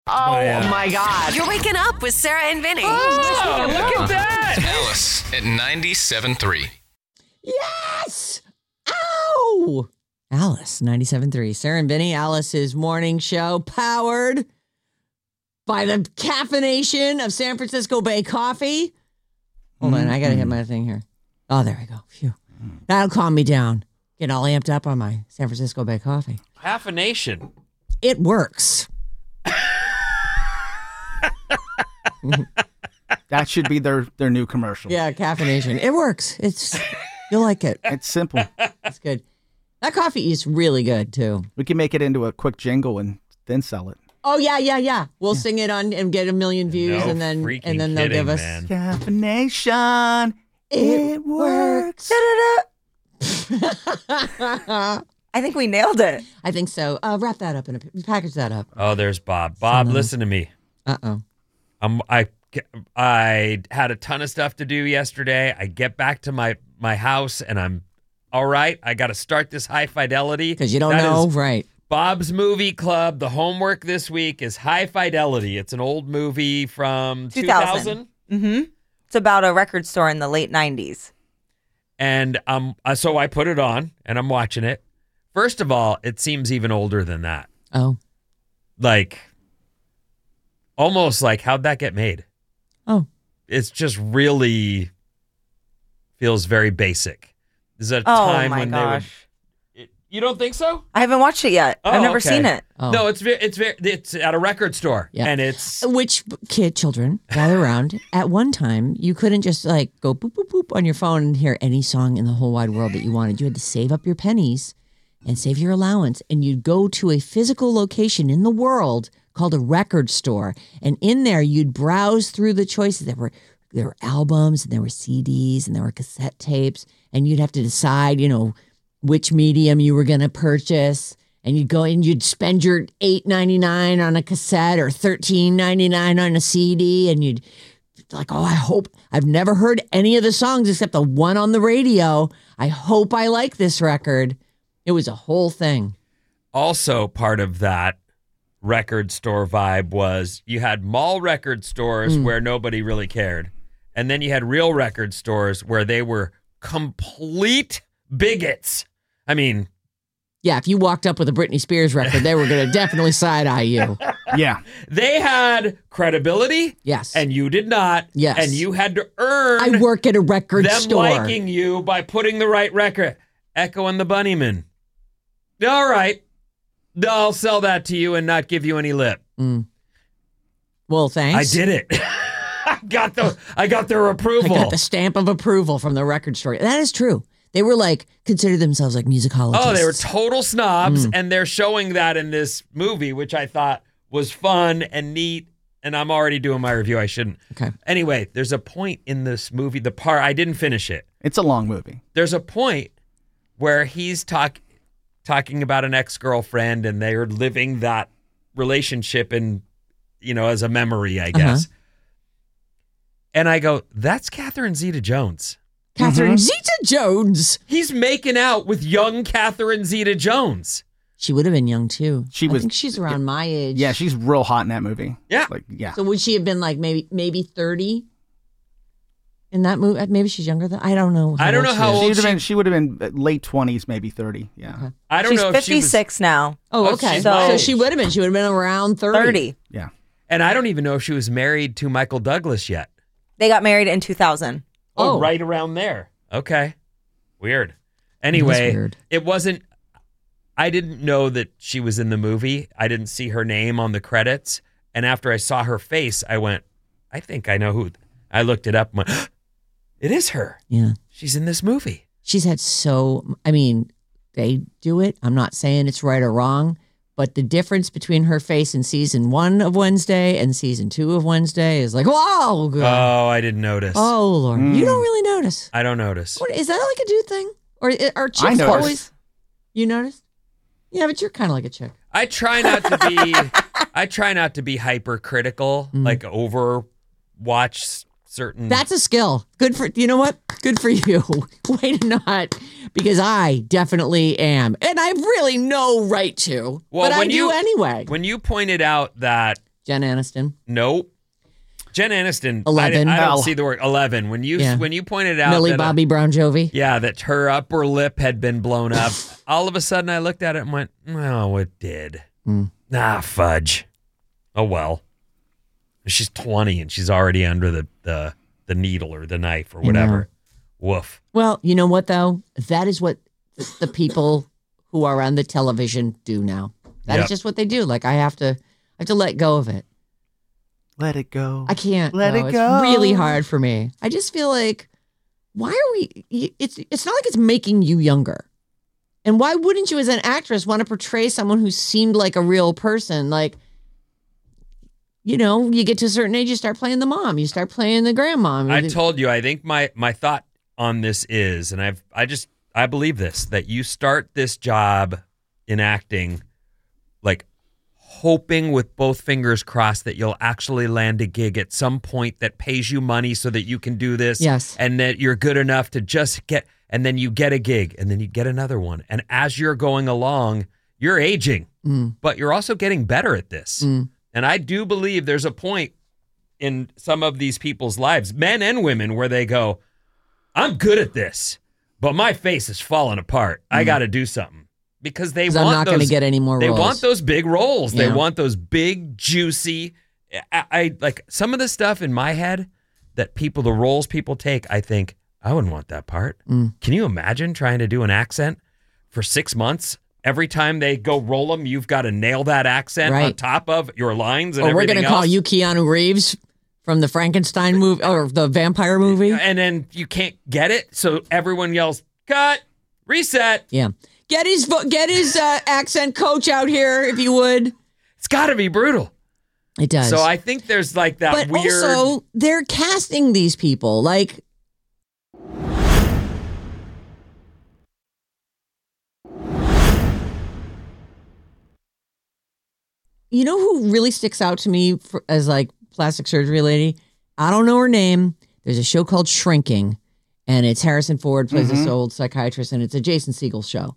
Oh, my God. You're waking up with Sarah and Vinny. Oh, look at that. Alice at 97.3. Yes! Ow! Alice, 97.3. Sarah and Vinny, Alice's morning show, powered by the caffeination of San Francisco Bay Coffee. Hold on, I got to hit my thing here. Oh, there we go. Phew. That'll calm me down. Get all amped up on my San Francisco Bay Coffee. Half a nation. It works. That should be their new commercial. Yeah, caffeination. It works. You'll like it. It's simple. It's good. That coffee is really good too. We can make it into a quick jingle and then sell it. Oh yeah. We'll sing it on and get 1 million views, No and then freaking they'll give kidding, us man. Caffeination. It works. I think we nailed it. I think so. Wrap that up package that up. Oh, there's Bob. Bob, listen to me. Uh-oh. I had a ton of stuff to do yesterday. I get back to my house and I'm all right. I got to start this High Fidelity. Because you don't know, right? Bob's Movie Club. The homework this week is High Fidelity. It's an old movie from 2000. Mm-hmm. It's about a record store in the late 90s. And so I put it on and I'm watching it. First of all, it seems even older than that. Oh. Like, almost like, how'd that get made? Oh. It's just really feels very basic. Is that a time when they would... You don't think so? I haven't watched it yet. I've never seen it. Oh. No, it's at a record store. Yeah. And it's... Which children gather around. At one time, you couldn't just like go boop, boop, boop on your phone and hear any song in the whole wide world that you wanted. You had to save up your pennies and save your allowance. And you'd go to a physical location in the world called a record store. And in there, you'd browse through the choices. There were albums, and there were CDs, and there were cassette tapes. And you'd have to decide, which medium you were going to purchase, and you'd go and you'd spend your $8.99 on a cassette or $13.99 on a CD, and you'd like, I hope I've never heard any of the songs except the one on the radio. I hope I like this record. It was a whole thing. Also, part of that record store vibe was you had mall record stores where nobody really cared, and then you had real record stores where they were complete bigots. I mean, yeah, if you walked up with a Britney Spears record, they were going to definitely side-eye you. Yeah. They had credibility. Yes. And you did not. Yes. And you had to earn I work at a record them store. liking you by putting the right record. Echo and the Bunnymen. All right. I'll sell that to you and not give you any lip. Well, thanks. I did it. I got their approval. I got the stamp of approval from the record store. That is true. They were considered themselves like musicologists. Oh, they were total snobs, and they're showing that in this movie, which I thought was fun and neat, and I'm already doing my review. I shouldn't. Okay. Anyway, there's a point in this movie, the part, I didn't finish it. It's a long movie. There's a point where he's talking about an ex-girlfriend, and they're living that relationship in, as a memory, I guess. And I go, that's Catherine Zeta-Jones. Catherine Zeta-Jones. He's making out with young Catherine Zeta-Jones. She would have been young too. I think she's around my age. Yeah, she's real hot in that movie. Yeah. So would she have been maybe 30 in that movie? Maybe she's younger than I don't know. I don't know how old she would have been late 20s, maybe 30. Yeah. Okay. I don't She's know if 56 now. Oh, okay. she's So my she age. would have been. She would have been around 30. Yeah. And I don't even know if she was married to Michael Douglas yet. They got married in 2000. Oh. Right around there. Okay. Weird. Anyway, weird. It wasn't, I didn't know that she was in the movie. I didn't see her name on the credits. And after I saw her face, I went, I think I know who. I looked it up and went, it is her. Yeah. She's in this movie. She's had they do it. I'm not saying it's right or wrong, but the difference between her face in season 1 of Wednesday and season 2 of Wednesday is like, whoa. God. Oh, I didn't notice. Oh, Lord. You don't really notice. I don't notice. What, is that like a dude thing? Or are I chicks noticed. always? You noticed? Yeah, but you're kind of like a chick. I try not to be hypercritical, like overwatch certain. That's a skill. You know what? Good for you. Way to not, because I definitely am. And I have really no right to, Well, but I when do you- anyway. When you pointed out that Jen Aniston. Nope. Jen Aniston. 11. I don't Mel. see the word 11. When you pointed out Millie that, Bobby Brown Jovi. yeah, that her upper lip had been blown up, all of a sudden I looked at it and went, "Oh, it did." Fudge. Oh well. She's 20 and she's already under the needle or the knife or whatever. Woof. Well, you know what though? That is what the people who are on the television do now. That is Yep. just what they do. Like I have to let go of it. Let it go. I can't. Let no, it go. It's really hard for me. I just feel like, why are we? It's not like it's making you younger. And why wouldn't you, as an actress, want to portray someone who seemed like a real person? Like, you know, you get to a certain age, you start playing the mom, you start playing the grandma. I told you, I think my thought on this is, and I believe this, that you start this job in acting like hoping with both fingers crossed that you'll actually land a gig at some point that pays you money so that you can do this. Yes. And that you're good enough to just get, and then you get a gig and then you get another one. And as you're going along, you're aging, but you're also getting better at this. And I do believe there's a point in some of these people's lives, men and women, where they go, I'm good at this, but my face is falling apart. I got to do something. Because they want I'm not going to get any more They roles. want those big roles. They Yeah. want those big, juicy. I like some of the stuff in my head that the roles people take. I think I wouldn't want that part. Can you imagine trying to do an accent for 6 months? Every time they go roll them, you've got to nail that accent on Right. top of your lines and Or we're everything going to call else. you Keanu Reeves from the Frankenstein movie or the vampire movie. And then you can't get it, so everyone yells, "Cut, reset." Yeah. Get his accent coach out here, if you would. It's got to be brutal. It does. So I think there's like that but weird. also, they're casting these people. Like, you know who really sticks out to me as like plastic surgery lady? I don't know her name. There's a show called Shrinking, and it's Harrison Ford plays this old psychiatrist, and it's a Jason Segel show.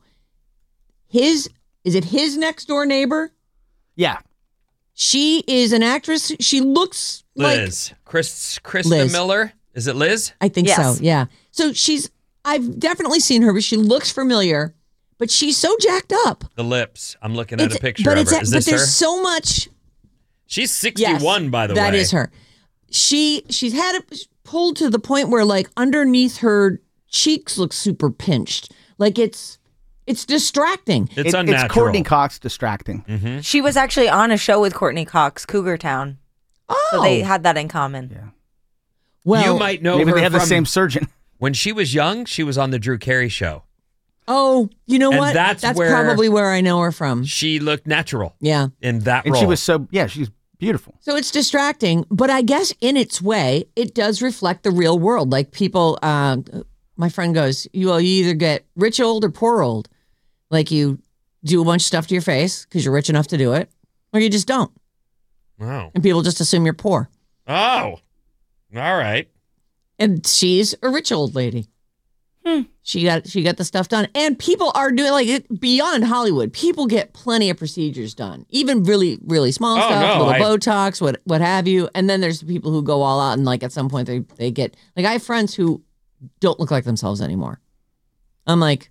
Is it his next door neighbor? Yeah. She is an actress. She looks Liz. Krista Liz. Miller. Is it Liz? I think Yes. so. Yeah. So I've definitely seen her, but she looks familiar. But she's so jacked up. The lips. I'm looking at a picture but of her. Is this but there's her? so much. She's 61, by the way. That is her. She's had it pulled to the point where like underneath her cheeks look super pinched. Like it's distracting. It's unnatural. It's Courtney Cox distracting. She was actually on a show with Courtney Cox, Cougar Town. Oh, So they had that in common. Yeah. well, You might know Maybe her they have the from same surgeon. when she was young. She was on the Drew Carey show. Oh, you know And what? that's where- probably where I know her from. She looked natural Yeah. in that And role. she was she's beautiful. So it's distracting, but I guess in its way, it does reflect the real world. Like people, my friend goes, you either get rich old or poor old. Like you do a bunch of stuff to your face because you're rich enough to do it, or you just don't. Wow. And people just assume you're poor. Oh, all right. And she's a rich old lady. She got the stuff done. And people are doing like it beyond Hollywood. People get plenty of procedures done. Even really, really small Oh, stuff, no, little Botox, what have you. And then there's the people who go all out and like at some point they get like I have friends who don't look like themselves anymore. I'm like,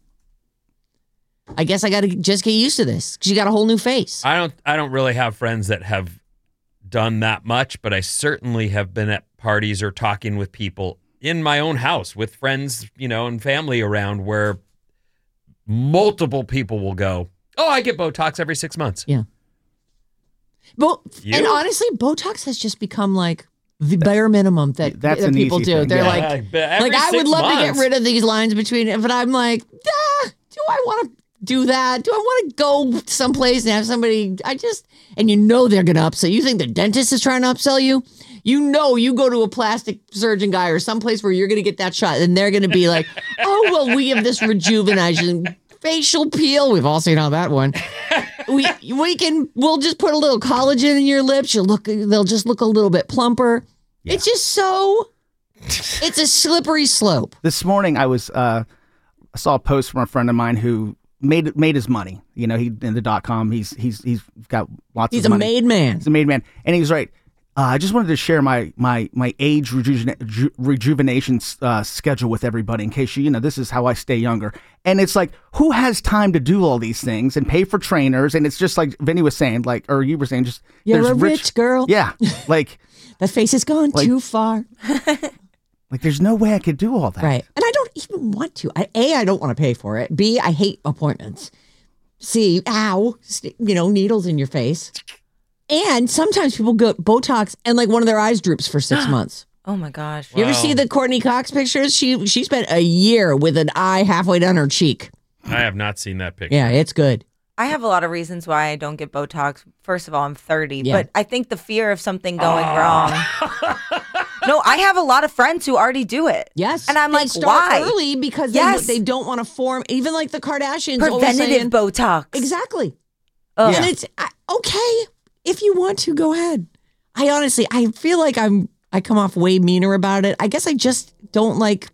I guess I gotta just get used to this. 'Cause you got a whole new face. I don't really have friends that have done that much, but I certainly have been at parties or talking with people in my own house with friends, and family around where multiple people will go, "Oh, I get Botox every 6 months." Yeah. You? And honestly, Botox has just become like the bare minimum that That's an people easy do. thing. They're Yeah. like, Every I would 6 love to months. get rid of these lines between it, but I'm like, do I want to do that? Do I want to go someplace and have somebody? And they're going to upsell you. Think the dentist is trying to upsell you? You go to a plastic surgeon guy or someplace where you're going to get that shot, and they're going to be like, oh, well, we have this rejuvenation facial peel. We've all seen how that one. We'll just put a little collagen in your lips. They'll just look a little bit plumper. Yeah. It's just it's a slippery slope. This morning I saw a post from a friend of mine who made his money. You know, he in the .com. He's got lots He's of a money. made man. He's a made man, and he's right. I just wanted to share my age rejuvenation schedule with everybody in case this is how I stay younger. And it's like, who has time to do all these things and pay for trainers? And it's just like Vinny was saying, or you were saying, just You're there's a rich girl. Yeah, like That face has gone too far. like there's no way I could do all that. Right. And I don't even want to. I don't want to pay for it. B, I hate appointments. C, needles in your face. And sometimes people get Botox and like one of their eyes droops for 6 months. Oh my gosh. You ever see the Courtney Cox pictures? She spent a year with an eye halfway down her cheek. I have not seen that picture. Yeah, it's good. I have a lot of reasons why I don't get Botox. First of all, I'm 30, Yeah. but I think the fear of something going wrong. No, I have a lot of friends who already do it. Yes. And I'm They like, start why? early because Yes. they don't want to form, even like the Kardashians. always Preventative saying- Botox. Exactly. Ugh. And it's okay if you want to, go ahead. I feel like I come off way meaner about it. I guess I just don't like.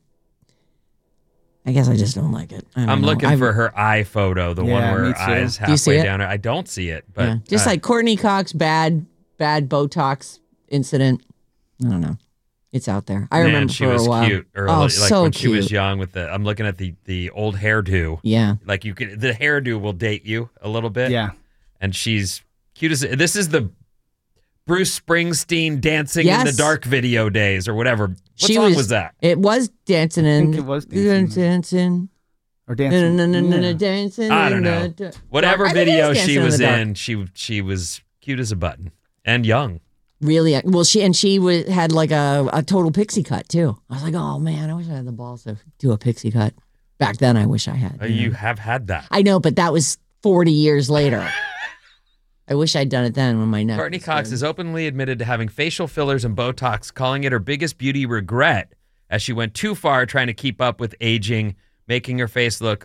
I just don't like it. I don't I'm know. looking for her eye photo, the one Yeah, where me her too. eyes Do you see halfway it? down. I don't see it, but just like Courtney Cox bad Botox incident. I don't know. It's out there. I remember she for was a while. cute early, Oh, like so when cute. she was young. I'm looking at the old hairdo. Yeah. Like the hairdo will date you a little bit. Yeah. And she's cute as this is the Bruce Springsteen Dancing in the Yes. Dark video days or whatever. What song was that? It was dancing in. I think it was Dancing. Or dancing. Dancing. I don't know. Whatever I think it video is she Dancing was the Dark. in, she was cute as a button and young. Really? Well, she had like a total pixie cut too. I was like, oh man, I wish I had the balls to do a pixie cut. Back then, I wish I had. You have had that. I know, but that was 40 years later. I wish I'd done it then when my neck. Courtney was Cox good. has openly admitted to having facial fillers and Botox, calling it her biggest beauty regret as she went too far trying to keep up with aging, making her face look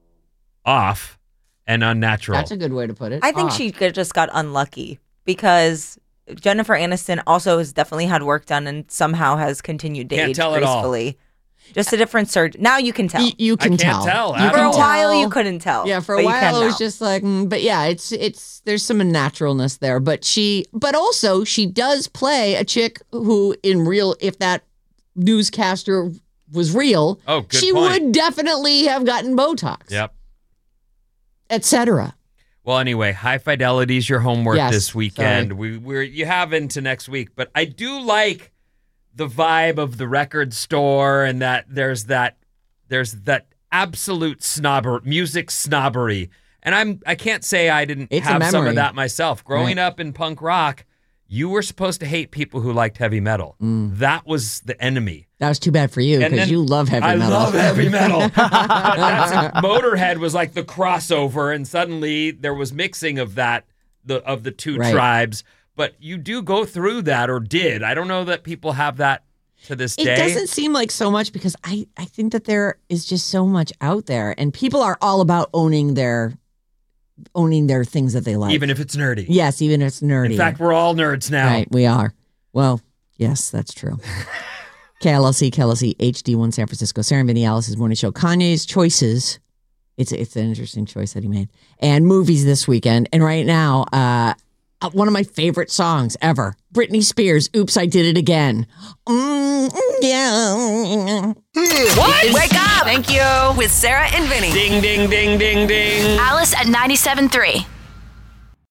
off and unnatural. That's a good way to put it. I think Off. she just got unlucky because Jennifer Aniston also has definitely had work done and somehow has continued to Can't age tell at all. gracefully. Just a different surgeon. Now you can tell. You can I can't tell. tell. You For For can a tell. while, you couldn't tell. Yeah, for a but you while can it was now. just like, but yeah, it's there's some unnaturalness there. But also she does play a chick who in real, if that newscaster was real, Oh, good she point. would definitely have gotten Botox, Yep. etc. Well, anyway, High Fidelity's your homework Yes, this weekend. You have into next week, but I do like the vibe of the record store and that there's that absolute music snobbery. And I can't say I didn't It's a have some memory. of that myself. Growing Right. up in punk rock, you were supposed to hate people who liked heavy metal. That was the enemy. That was too bad for you And because then- you love heavy I metal. love heavy metal. Motorhead was like the crossover, and suddenly there was mixing of the two Right. tribes. But you do go through that, or did. I don't know that people have that to this It day. doesn't seem like so much because I think that there is just so much out there and people are all about owning their things that they like. Even if it's nerdy. Yes, even if it's nerdy. In fact, we're all nerds now. Right, we are. Well, yes, that's true. KLLC, HD1 San Francisco, Sarah and Vinny Alice's morning show. Kanye's choices. It's an interesting choice that he made. And movies this weekend. And right now, one of my favorite songs ever. Britney Spears, Oops, I Did It Again. Yeah. What? Wake up! Thank you. With Sarah and Vinny. Ding, ding, ding, ding, ding. Alice at 97.3.